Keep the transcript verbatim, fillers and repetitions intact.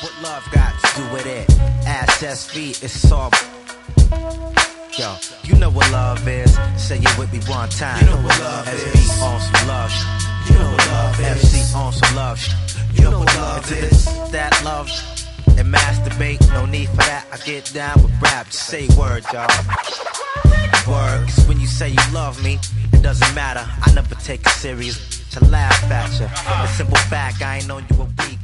What love got to do with it? Ass, S, V, it's all. Yo, you know what love is. Say it with me one time. You know what love S is. B on some love sh- You know what love is. F C on some love sh- You know what love Into is. this, that love sh- and masturbate. No need for that. I get down with rap. Just say word, y'all. Word, 'cause when you say you love me, it doesn't matter. I never take it serious to laugh at you. A simple fact, I ain't known you a week.